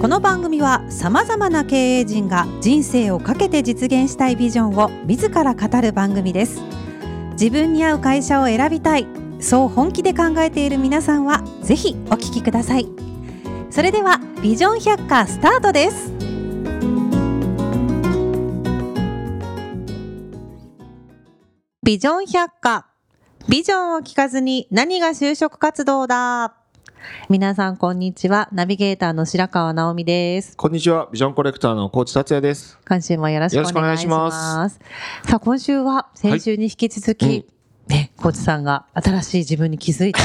の番組はさまざまな経営陣が人生をかけて実現したいビジョンを自ら語る番組です。自分に合う会社を選びたい、そう本気で考えている皆さんはぜひお聞きください。それではビジョン百科スタートです。ビジョン百科、ビジョンを聞かずに何が就職活動だ。皆さんこんにちは。ナビゲーターの白川直美です。 こんにちは。ビジョンコレクターの高知達也です。 今週もよろしくお願いします。さあ今週は先週に引き続き、高知さんが新しい自分に気づいた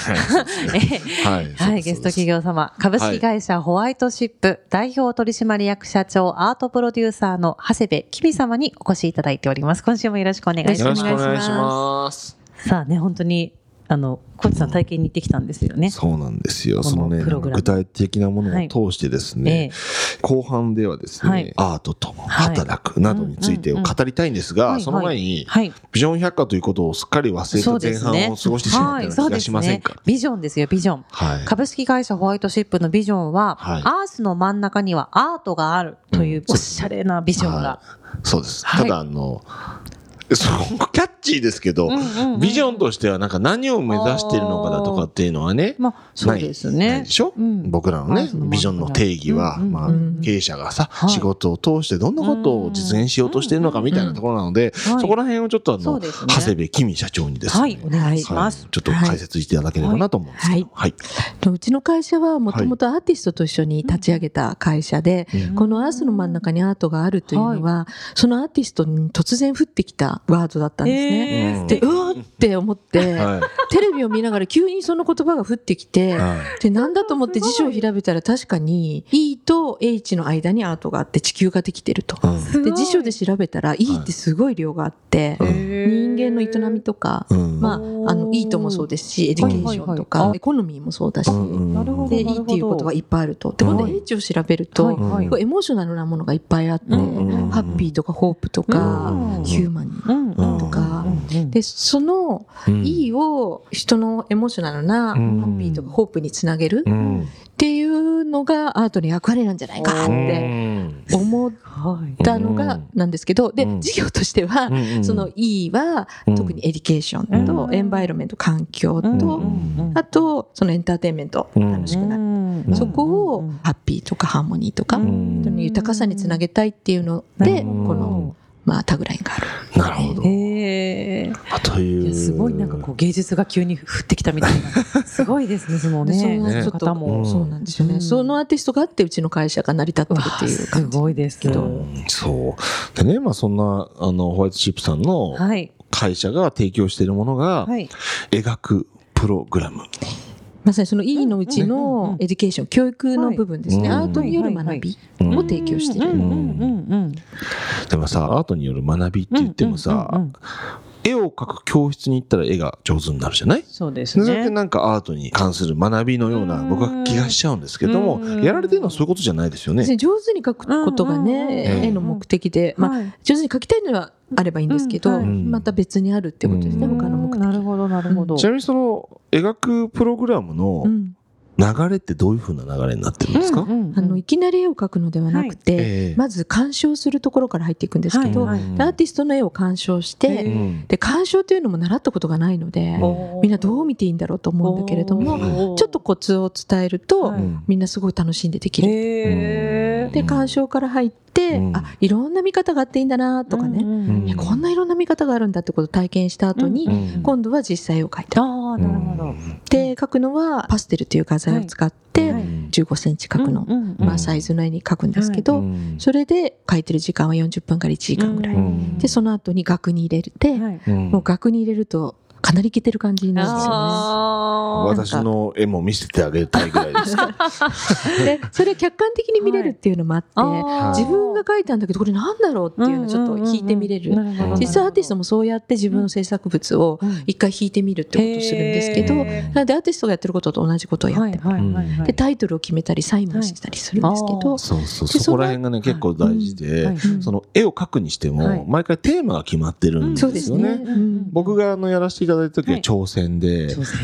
ゲスト企業様、株式会社ホワイトシップ代表取締役社長アートプロデューサーの長谷部きみ様にお越しいただいております。今週もよろしくお願いします。 よろしくお願いします。 さあね、本当に高知さん体験に行ってきたんですよね。 そうなんですよ。そのね、具体的なものを通してですね、後半ではですね、アートと働くなどについてを語りたいんですが、その前に、ビジョン百科ということをすっかり忘れた前半を過ごしてしまったような気がしませんか？ ビジョンですよ、ビジョン。株式会社ホワイトシップのビジョンは、アースの真ん中にはアートがあるというおしゃれなビジョンが。 そうです。ただキャッチーですけど、ビジョンとしてはなんか何を目指しているのかだとかっていうのはね、 そうですね。 ないでしょ？僕らのね、ビジョンの定義は、経営者がさ、仕事を通してどんなことを実現しようとしているのかみたいなところなので、そこら辺をちょっと長谷部きみ社長にですね、 お願いします。 ちょっと解説していただければなと思うんですけど。 うちの会社はもともとアーティストと一緒に立ち上げた会社で、このアースの真ん中にアートがあるというのは、そのアーティストに突然降ってきたワードだったんですね。で、うーって思って、テレビを見ながら急にその言葉が降ってきて、で、なんだと思って辞書を調べたら確かに E と H の間にアートがあって地球ができてると。で、辞書で調べたら E ってすごい量があって、人間の営みとか、E ともそうですし、エデュケーションとか、エコノミーもそうだし、で、E っていうことがいっぱいあると。で、今度 H を調べると、エモーショナルなものがいっぱいあって、ハッピーとかホープとか、ヒューマニーとか、で、その E を人のエモーショナルなハッピーとかホープにつなげるっていうのがアートの役割なんじゃないかって思ったのがなんですけど、で、事業としては、その E は特にエデュケーションとエンバイロメント、環境と、あとそのエンターテインメント、楽しくなる。そこをハッピーとかハーモニーとか、豊かさにつなげたいっていうので、このタグラインがある。 なるほど。というすごいなんかこう芸術が急に降ってきたみたいな。すごいですね、そのね。 方もそうなんですよね。そのアーティストがあってうちの会社が成り立ってるっていう感じ。 すごいですけど。 そうでね、そんなホワイトシップさんの会社が提供しているものが描くプログラム。 まさにその E のうちのエデュケーション、教育の部分ですね。アートによる学びを提供している。 でもさ、アートによる学びって言ってもさ、絵を描く教室に行ったら絵が上手になるじゃない？ そうですね。 それってなんかアートに関する学びのような僕は気がしちゃうんですけども、やられてるのはそういうことじゃないですよね。 上手に描くことがね、絵の目的で、上手に描きたいのはあればいいんですけど、また別にあるってことですね、他の目的。 なるほど、なるほど。 ちなみにその描くプログラムの流れってどういう風な流れになってるんですか？ いきなり絵を描くのではなくて、まず鑑賞するところから入っていくんですけど、アーティストの絵を鑑賞して、で鑑賞というのも習ったことがないので、みんなどう見ていいんだろうと思うんだけれども、ちょっとコツを伝えると、みんなすごい楽しんでできる。で鑑賞から入って、いろんな見方があっていいんだなとかね、こんないろんな見方があるんだってことを体験した後に、今度は実際を描いた。 なるほど。 で描くのはパステルという画材を使って15センチ角のサイズの絵に描くんですけど、それで描いてる時間は40分から1時間ぐらいで、その後に額に入れて、もう額に入れるとかなりきてる感じになるんですよね。 私の絵も見せてあげたいぐらいですか。 でそれを客観的に見れるっていうのもあって、自分が描いたんだけどこれなんだろうっていうのをちょっと引いてみれる。実はアーティストもそうやって自分の制作物を一回引いてみるってことをするんですけど、なのでアーティストがやってることと同じことをやってでタイトルを決めたりサインもしたりするんですけど、 そこら辺がね結構大事で、その絵を描くにしても毎回テーマが決まってるんですよね。僕がやらせていただいた時は挑戦で、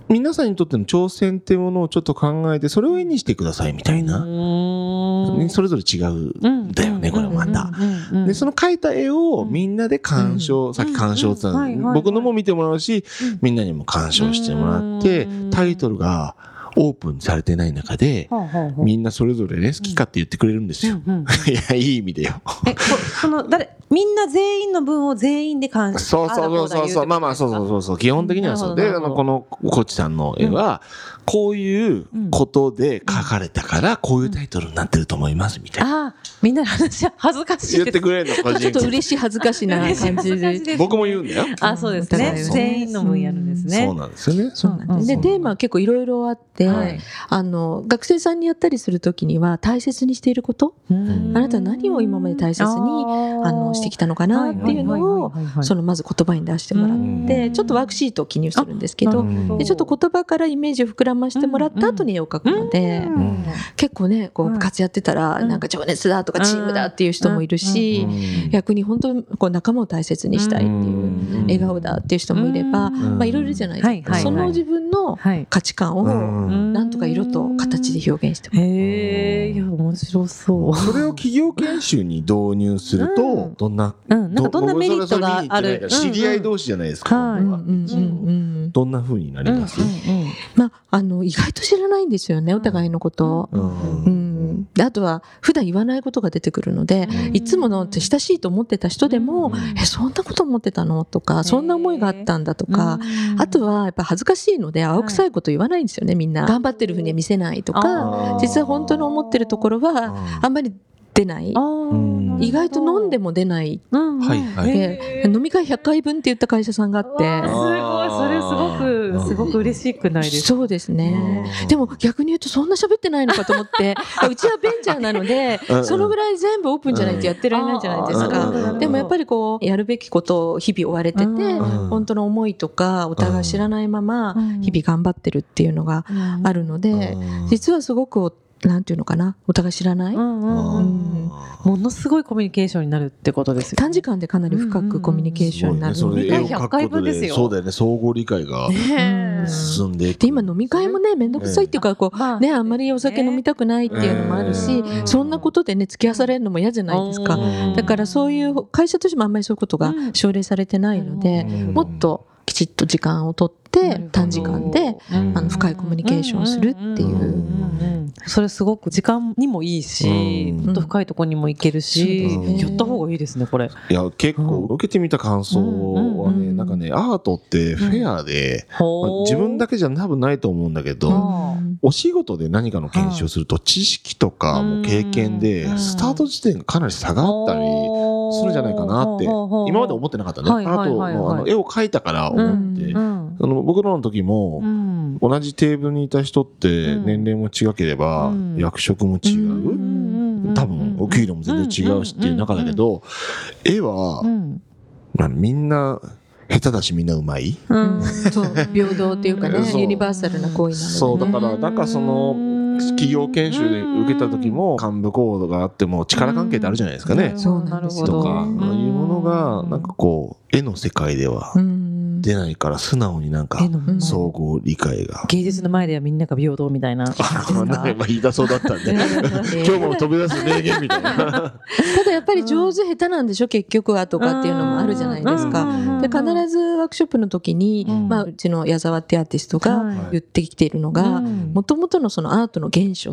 皆さんにとっての挑戦っていうものをちょっと考えてそれを絵にしてくださいみたいな、それぞれ違うんだよね、これはまた。でその描いた絵をみんなで鑑賞、さっき鑑賞って言ったの、僕のも見てもらうし、みんなにも鑑賞してもらって、タイトルがオープンされてない中で、みんなそれぞれね、好きかって言ってくれるんですよ。いや、いい意味でよ。 みんな全員の分を全員で鑑賞。 そう。まあまあ、そう。基本的にはそう。で、このコチさんの絵は、こういうことで書かれたから、こういうタイトルになってると思います、みたいな。 あ、みんなの話は恥ずかしいです。 言ってくれるの、個人ちょっと嬉しい恥ずかしいな感じで。 僕も言うんだよ。 あ、そうですね。全員の分やるんですね。 そうなんですよね。 そうなんです。で、テーマは結構いろいろあって、学生さんにやったりするときには大切にしていること、あなたは何を今まで大切にしてきたのかなっていうのをまず言葉に出してもらって、ちょっとワークシートを記入するんですけど、でちょっと言葉からイメージを膨らましてもらった後に絵を描くので、結構ねこう部活やってたらなんか情熱だとかチームだっていう人もいるし、逆に本当こう仲間を大切にしたいっていう笑顔だっていう人もいれば、いろいろじゃないですか。その自分の価値観をなんとか色と形で表現してもらう。 いや面白そう。 それを企業研修に導入するとどんなメリットがある。 知り合い同士じゃないですか。どんな風になります？ 意外と知らないんですよね、お互いのことを。であとは普段言わないことが出てくるので、いつものって親しいと思ってた人でも、そんなこと思ってたのとか、そんな思いがあったんだとか、あとはやっぱ恥ずかしいので青臭いこと言わないんですよね、みんな。頑張ってるふうには見せないとか、実は本当に思ってるところはあんまり出ない。意外と飲んでも出ない。で飲み会100回分って言った会社さんがあって、 それすごく嬉しくないですか？ そうですね。でも逆に言うとそんな喋ってないのかと思ってうちはベンチャーなのでそのぐらい全部オープンじゃないとやってられないじゃないですか。でもやっぱりこうやるべきことを日々追われてて、本当の思いとかお互い知らないまま日々頑張ってるっていうのがあるので、実はすごくなんていうのかな、お互い知らない、 ものすごいコミュニケーションになるってことですよね。 短時間でかなり深くコミュニケーションになるので、 100回分ですよ。 そうだよね、相互理解が進んでいく。 で今飲み会もねめんどくさいっていうか、こうあんまりお酒飲みたくないっていうのもあるし、そんなことでね付き合わされるのも嫌じゃないですか。だからそういう会社としてもあんまりそういうことが奨励されてないので、もっときちっと時間をとって短時間で深いコミュニケーションをするっていう、 それすごく時間にもいいし、もっと深いところにも行けるし、やった方がいいですねこれ。 いや結構受けてみた感想はね、なんかねアートってフェアで、自分だけじゃ多分ないと思うんだけど、お仕事で何かの研修をすると知識とかも経験でスタート時点がかなり差があったりするんじゃないかなって今まで思ってなかったね。アートの絵を描いたから思って、僕らの時も同じテーブルにいた人って年齢も違ければ役職も違う、多分お給料も全然違うしっていう中だけど、絵はみんな下手だしみんなうまい、 そう平等っていうかね、ユニバーサルな行為なので、 そうだからなんかその企業研修で受けた時も幹部コードがあっても力関係ってあるじゃないですかね、 そうなんですよとかいうものがなんかこう絵の世界では出ないから、素直になんか相互理解が、 芸術の前ではみんなが平等みたいな言い出そうだったんで今日も飛び出す名言みたいなただやっぱり上手下手なんでしょ結局はとかっていうのもあるじゃないですか。で必ずワークショップの時に、うちの矢沢ってアーティストが言ってきているのが、もともとのそのアートの原初って、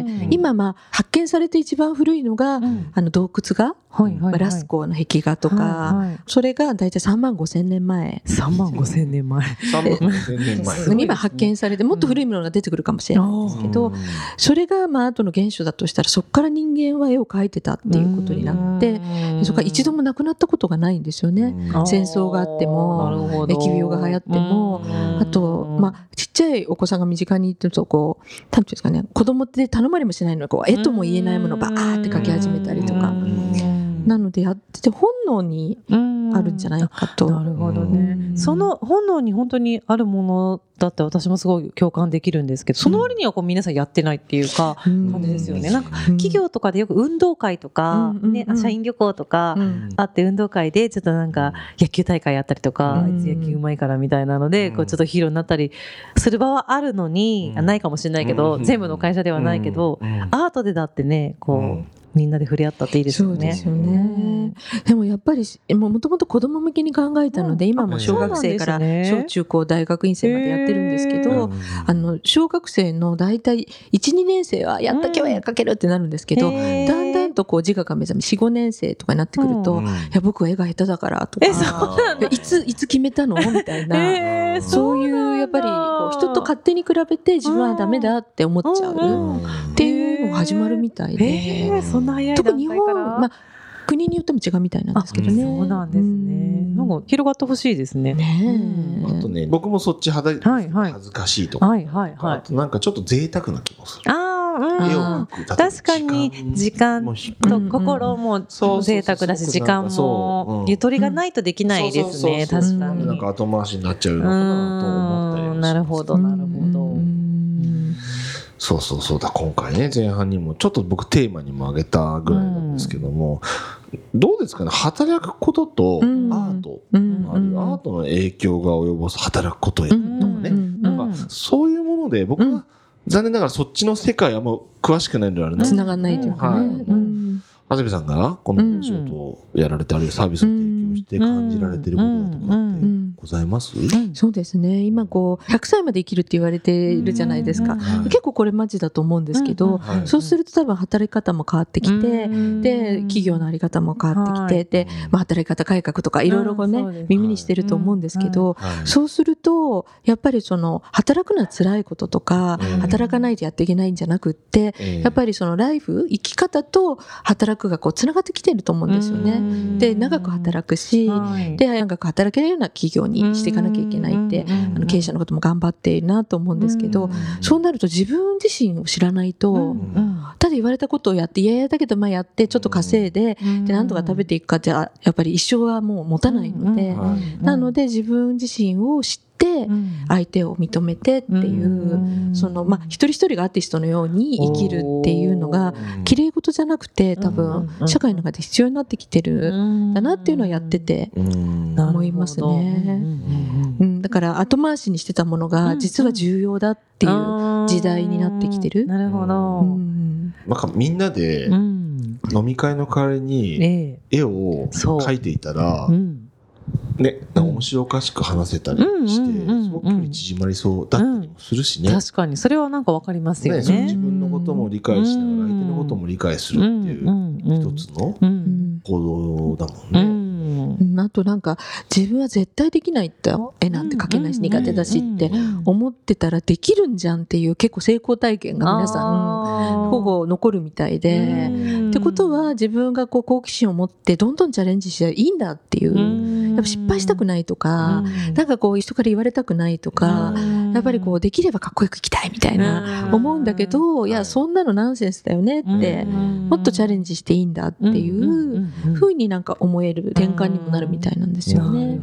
今発見されて一番古いのが、洞窟画、ラスコーの壁画とか、それが大体3万5千年前 3万5千年前今発見されてもっと古いものが出てくるかもしれないんですけど、それがアートの原初だとしたら、そこから人間は絵を描いてたっていうことになって、そこから一度もなくなったことがないんですよね。戦争があっても疫病が流行っても、あとちっちゃいお子さんが身近にいるとこうなんていうんですかね、子供って頼まれもしないのにこう絵とも言えないものをバーって描き始めたりとか、 なのでやってて本能にあるんじゃないかと。 なるほどね。その本能に本当にあるものだって私もすごい共感できるんですけど、その割にはこう皆さんやってないっていうか感じですよね。なんか企業とかでよく運動会とか、ね、社員旅行とかあって運動会でちょっとなんか野球大会やったりとか、あいつ野球うまいからみたいなのでこうちょっとヒーローになったりする場はあるのに、ないかもしれないけど、全部の会社ではないけど、アートでだってねこうみんなで触れ合ったっていいですよね。 そうですよね。でもやっぱりもともと子供向けに考えたので、今も小学生から小中高大学院生までやってるんですけど、小学生の大体 1,2 年生はやったけはやかけるってなるんですけど、だんだんとこう自我が目覚め 4,5 年生とかになってくると、いや僕は絵が下手だからとか、いつ決めたのみたいな、そういうやっぱりこう人と勝手に比べて自分はダメだって思っちゃうっていうのが始まるみたいで、特に日本、国によっても違うみたいなんですけどね。 そうなんですね。なんか広がってほしいですね。 あとね、僕もそっち恥ずかしいとか、あとなんかちょっと贅沢な気もする。絵を描く、 確かに時間と心も贅沢だし、時間もゆとりがないとできないですね。確かに。 なんか後回しになっちゃうのかなと思ったりもします。 なるほどなるほど。 そうだ、今回ね前半にもちょっと僕テーマにも挙げたぐらいなんですけども、どうですかね、働くこととアート、あるいはアートの影響が及ぼす働くことへとかね、なんかそういうもので僕は残念ながらそっちの世界はもう詳しくないのであれなんですけど、 繋がんないというかね。 長谷部さんがこの仕事をやられて、あるいはサービスを提供して感じられていることとかってございます？ そうですね。今こう100歳まで生きるって言われているじゃないですか。結構これマジだと思うんですけど、そうすると多分働き方も変わってきて、で企業のあり方も変わってきて、で働き方改革とかいろいろこうね耳にしてると思うんですけど、そうするとやっぱりその働くのは辛いこととか、働かないとやっていけないんじゃなくって、やっぱりそのライフ生き方と働くがこうつながってきてると思うんですよね。で長く働くし、で長く働けるような企業にしていかなきゃいけないって、経営者のことも頑張っているなと思うんですけど、そうなると自分自身を知らないと、ただ言われたことをやって嫌々だけどやってちょっと稼いで、でなんとか食べていくかってやっぱり一生はもう持たないので、なので自分自身を知って相手を認めてっていう、その一人一人がアーティストのように生きるっていうのが綺麗事じゃなくて、多分社会の中で必要になってきてるんだなっていうのはやってて思いますね。だから後回しにしてたものが実は重要だっていう時代になってきてる。 なるほど。 なんかみんなで飲み会の代わりに絵を描いていたらね、面白おかしく話せたりして、すごく距離縮まりそうだったりもするしね。 確かにそれはなんかわかりますよね。 自分のことも理解しながら相手のことも理解するっていう一つの行動だもんね。 あとなんか自分は絶対できないって絵なんて描けないし苦手だしって思ってたらできるんじゃんっていう結構成功体験が皆さんほぼ残るみたいで、ってことは自分がこう好奇心を持ってどんどんチャレンジしていいんだっていう、やっぱ失敗したくないとか、なんかこう人から言われたくないとか、やっぱりこうできればかっこよく生きたいみたいな思うんだけど、いやそんなのナンセンスだよねって、もっとチャレンジしていいんだっていう風になんか思える転換にもなるみたいなんですよね。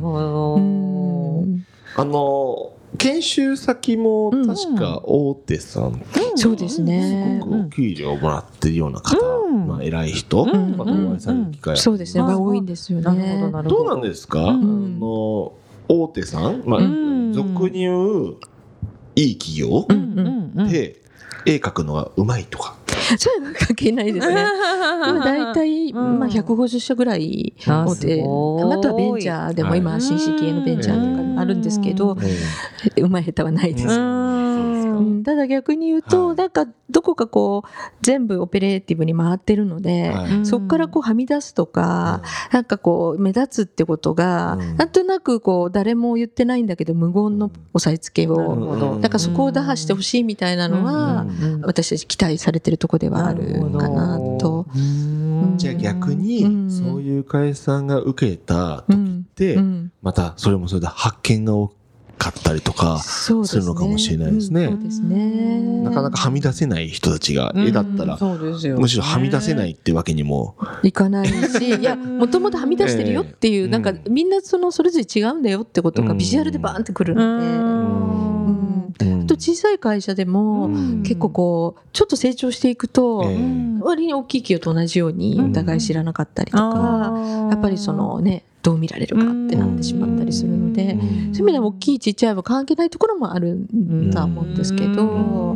研修先も確か大手さん、 そうですね。 すごくお給料をもらってるような方、偉い人とお会いされる機会、 そうですね、多いんですよね。 どうなんですか、大手さん、俗に言ういい企業で絵描くのがうまいとか、 そういうの関係ないですね。今だいたい150社ぐらい大手、あとはベンチャーでも今新進気鋭のベンチャーとかあるんですけど、うまい下手はないです。ただ逆に言うと、なんかどこかこう全部オペレーティブに回ってるので、そこからこうはみ出すとか、なんかこう目立つってことが、なんとなくこう誰も言ってないんだけど無言の押さえつけを、なんかそこを打破してほしいみたいなのは、私たち期待されてるところではあるかなと。 じゃあ逆にそういう会社さんが受けた時って、またそれもそれで発見が起かったりとかするのかもしれないですね。 そうですね。 なかなかはみ出せない人たちが絵だったら、むしろはみ出せないってわけにもいかないし、いやもともとはみ出してるよっていう、なんかみんなそれぞれ違うんだよってことがビジュアルでバーンってくるので、あと小さい会社でも結構こうちょっと成長していくと、割に大きい企業と同じようにお互い知らなかったりとか、やっぱりそのねどう見られるかってなってしまったりするので、そういう意味では大きいちっちゃいは関係ないところもあるんだと思うんですけど、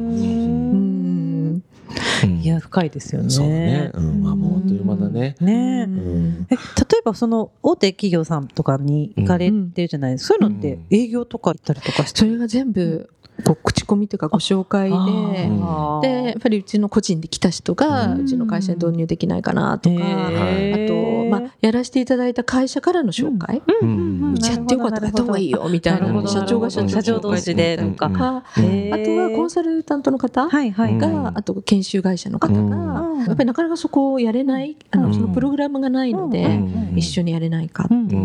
いや深いですよね。 そうね、まあもう本当にまだね。 例えばその大手企業さんとかに行かれてるじゃないですか。そういうのって営業とか行ったりとかして、 それが全部口コミというかご紹介で、やっぱりうちの個人で来た人がうちの会社に導入できないかなとか、あとやらせていただいた会社からの紹介、うちやってよかったらやった方がいいよみたいな、社長が社長同士でとか、あとはコンサルタントの方が、あと研修会社の方がやっぱりなかなかそこをやれない、そのプログラムがないので一緒にやれないかっていう、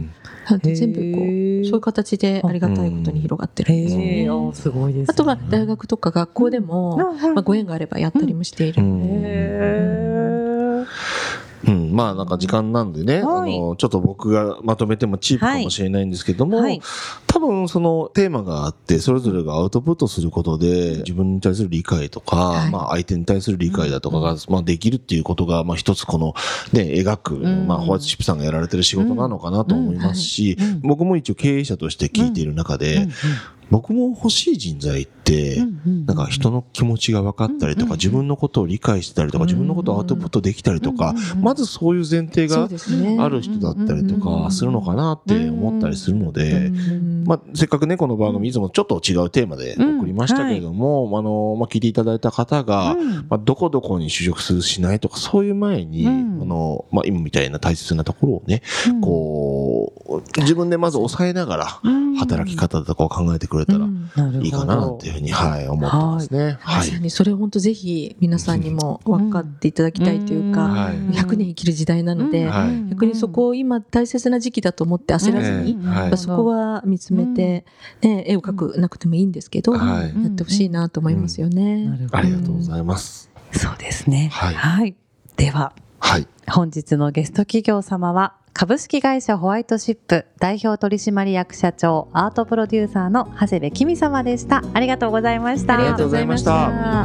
全部こうそういう形でありがたいことに広がってるんですよね。 すごいですね。 あとは大学とか学校でも、ご縁があればやったりもしているので、 まあなんか時間なんでね、ちょっと僕がまとめてもチープかもしれないんですけども、多分そのテーマがあってそれぞれがアウトプットすることで自分に対する理解とか、まあ相手に対する理解だとかがまあできるっていうことがまあ一つこのね描く、まあホワイトチップさんがやられてる仕事なのかなと思いますし、僕も一応経営者として聞いている中で、僕も欲しい人材ってなんか人の気持ちが分かったりとか、自分のことを理解してたりとか、自分のことをアウトプットできたりとか、まずそういう前提がある人だったりとかするのかなって思ったりするので、まあせっかくねこの番組いつもちょっと違うテーマで送りましたけれども、まあ聞いていただいた方がまあどこどこに就職するしないとかそういう前にまあ今みたいな大切なところをねこう自分でまず抑えながら働き方とかを考えてくれたらいいかなっていうふうに思ってますね。 まさにそれを本当ぜひ皆さんにも分かっていただきたいというか、100年生きる時代なので、逆にそこを今大切な時期だと思って焦らずに、そこは見つめて、絵を描くなくてもいいんですけど、やってほしいなと思いますよね。 ありがとうございます。 そうですね。では、本日のゲスト企業様は株式会社ホワイトシップ代表取締役社長アートプロデューサーの長谷部きみ様でした。ありがとうございました。 ありがとうございました。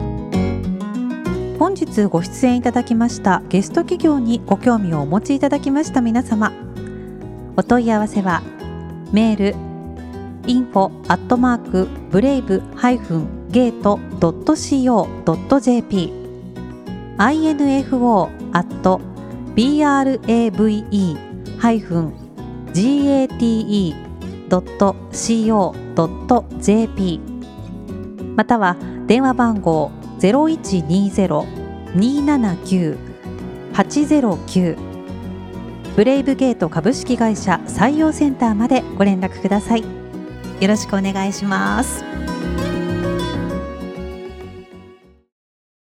本日ご出演いただきましたゲスト企業にご興味をお持ちいただきました皆様、お問い合わせはメールinfo@brave-gate.co.jp info@brave-gate.co.jp または電話番号 0120-279-809 ブレイブゲート株式会社採用センターまでご連絡ください。よろしくお願いします。